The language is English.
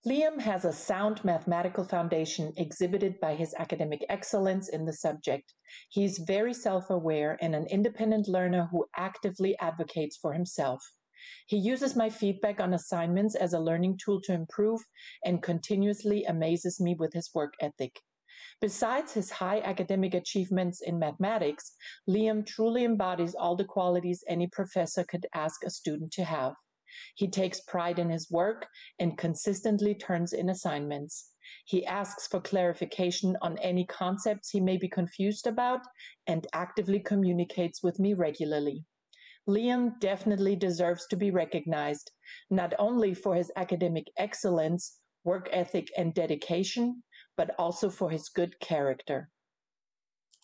Liam has a sound mathematical foundation exhibited by his academic excellence in the subject. He is very self-aware and an independent learner who actively advocates for himself. He uses my feedback on assignments as a learning tool to improve and continuously amazes me with his work ethic. Besides his high academic achievements in mathematics, Liam truly embodies all the qualities any professor could ask a student to have. He takes pride in his work and consistently turns in assignments. He asks for clarification on any concepts he may be confused about and actively communicates with me regularly. Liam definitely deserves to be recognized, not only for his academic excellence, work ethic, and dedication, but also for his good character.